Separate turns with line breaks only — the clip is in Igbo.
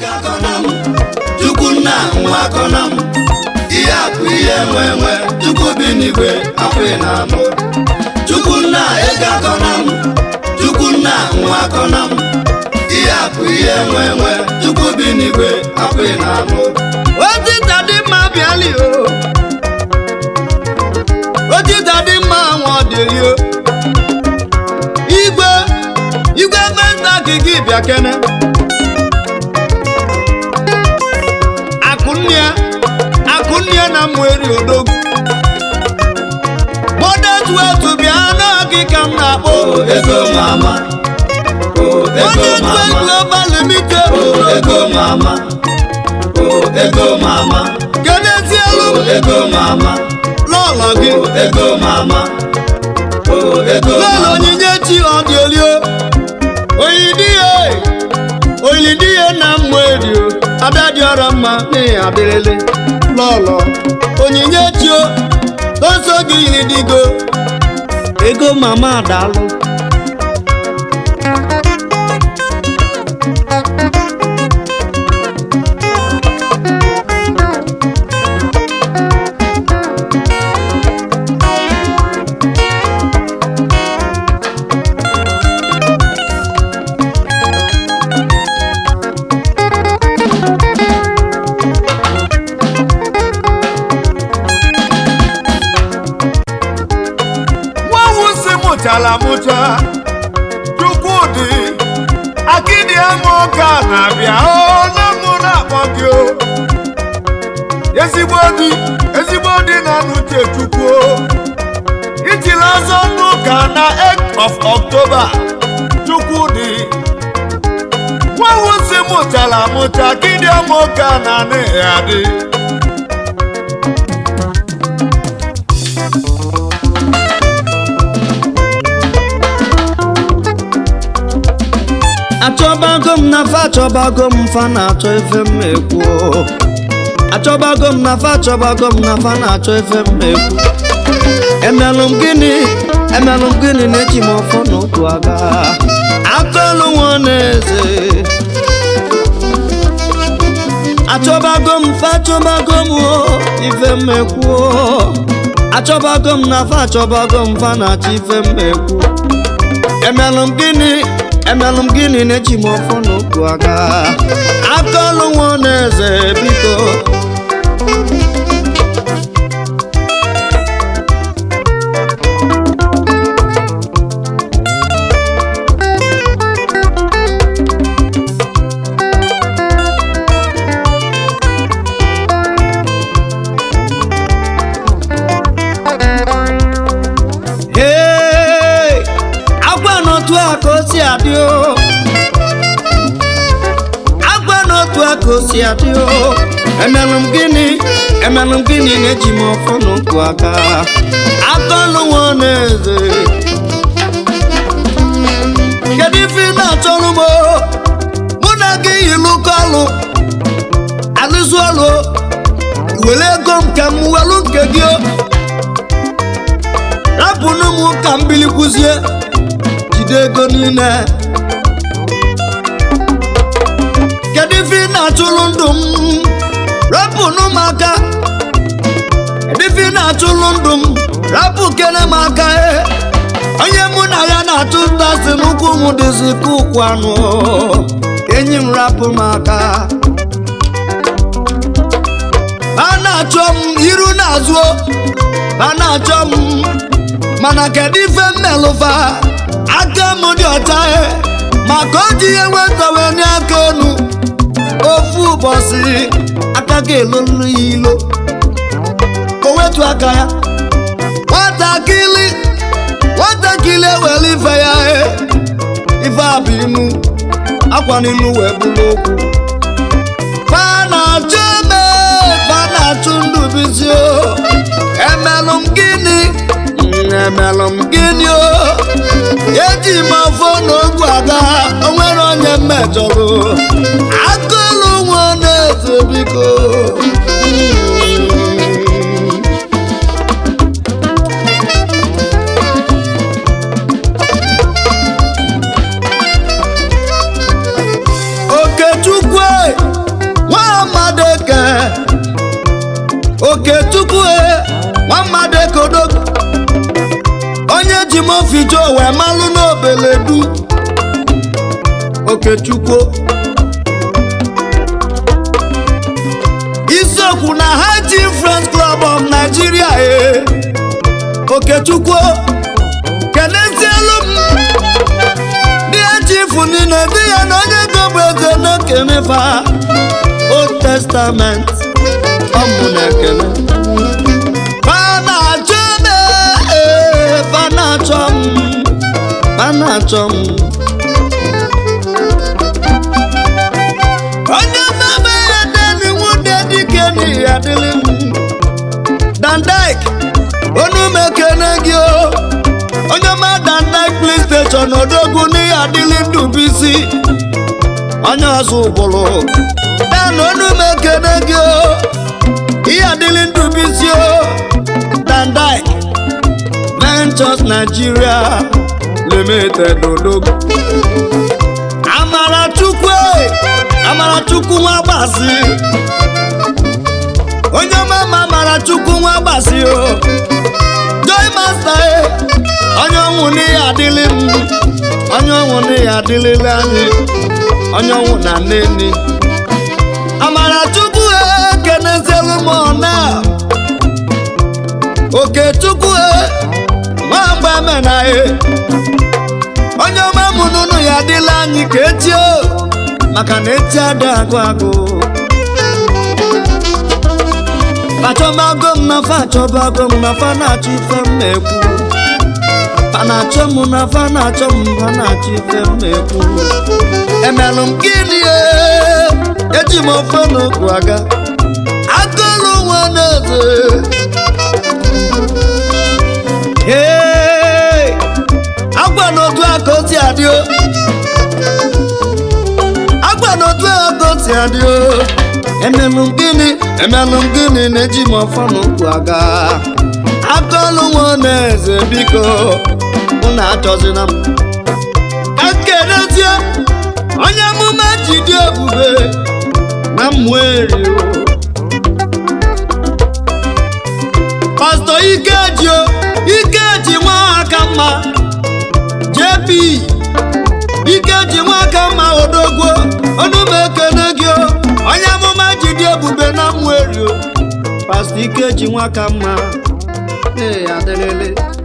Egakonam, Chukwuna Nwakonam, Iyaku Iyenwenwe, Chukwubinigwe Akwenamo. Chukwuna Egakonam, Chukwuna Nwakonam, Iyaku Iyenwenwe, Chukwubinigwe Akwenamo.
Oti tadi ma biali o. Oti tadi ma wadeli o. Igwe festa kiki biakene. Akunya na mweri odogu. Modest way to be an kikam na
Oh, Ego Mama. Oh, Ego Mama.
Global Limited.
Oh, Ego Mama. Oh, Ego Mama.
Genesielu.
Oh, Ego Mama.
Lolo gi.
Oh, Ego Mama. Oh, Ego
Lolo
Mama.
nyinyechi odielio. Oyidie na mweri o. Abadi orama ni adelele. Lolo onyinyechi o. Toso gi nidigo. Ego Mama dalu.
Mucha Chukwudi Akidi Amoka na bia o na muna kwagio Ezibodi na nuche Chukwu Itilazo nuka na 8th of October Chukwudi Wawusi mucha Akidi Amoka na ne adi
Achọbagom na fa achọbagom fa na-achọ efe mmekwu. Achọbagom na fa achọbagom na fa na-achọ efe mmekwu. Emelụ m gịnị na-eji m ọfọ n'otu aga. Akọlụ nwa n'eze. Achọbagom fa achọbagom o ife mmekwu. Achọbagom na fa achọbagom fa na-achọ ife mmekwu. Emelụ m gịnị na-eji m ọfọ n'okwu aga. Akọlụ nwa n'eze biko. Agwa n'otu aka o si adị o. Agwa n'otu aka o si adị o. Emelụ m gịnị na-eji m ọfọ n'okwu aka. Akọlụ nwa n'eze. Kedu ife ị na-achọrọ m o? Mụ na gị yilụkọ ọlụ. Alụsụ ọlụ. Were ego m ka m welu nke gị o. Rapụnụ m ka m bili kwụzie. Jide ego niile. Kedu ife ị na-achụrụ ndụ m? Rapụnụ m aka. Kedu ife ị na-achụrụ ndụ m? Rapụ kene m aka. Onye mụ na ya na-atụ ntasị n'ụkwụ m dịzi ka ụkwụ anụ. Enyi m rapụ m aka. Ha na-achọ m iru n'azụ. Ha na-achọ m mana kedu ife mmelụfa. Aka m dị ọcha maka o ji ihe nwetawe n'aka enu. Ofu ụbọchị aka ga-elolu ya ilo. O wetu aka ya. Nwatakịrị ewere ife ya ife a bụ inu. Akwa n'inu wee bụrụ okwu. Fa na-achụ eme. Fa na-achụ ndụ bizi o. Emelụ m gịnị o. Eji m afọ n'ogwu aga. O nwere onye mmejọrọ. Akụlụ nwa n'eze biko. Okechukwu Okechukwu nwa mmadụ ekodogo onye ji m ofijo wee malụ n'Obeledu Okechukwu isiokwu na High Chief Friends Club of Nigeria Okechukwu kenezielu m ndị chifu niile dị ya na onye gobu eze n'okenefa Old Testament ọmụ na-ekele Fana-achọ m onye mmemme ya deni nwude dike n'ihi adịlị m Dan Dyke onu mekene gị onye ma Dan Dyke Police Station odogwu n'ihi adịlị Ndubisi onye ọzọ ụbụrụ Dan onu mekene gị ihe adịlị Ndubisi Dan Dyke Ventures Nigeria Limited odogwu Amarachukwu nwa gbasi onye mama Amarachukwu nwa gbasi Joy Master onye ọnwụ n'ihe adịlị m onye ọnwụ n'ihe adịlịla anyị onye ọnwụ na nneni Amarachukwu kenezielu m ọna Okechukwu nwa mgbe emena onye ọma mụ n'ụnụ ya adịla anyị ka echi maka na echi adị agụ agụ fachọbago m na fachọbago m na fa na-achọ ife m na-ekwu fa na-achọ m na fa na-achọ m fa na-achọ ife m na-ekwu emelụ m gịnị eji m ofe n'okwu aga agụlụ nwa na-eze agwa n'otu aka o si adị agwa n'otu aka o si adị emelụ m gịnị na-eji m ọfọ n'okwu aga akọlụ nwa na-eze biko unu achọzina m ka kenezie onye amụma ji dị ebube na Mmụeri Pastor Ikeji nwa aka mma JP Ikeji nwa aka mma odogwo onu m ekene gị onye amụma ji dị ebube na Mmụeri Pastor Ikeji nwa aka mma adịlịlị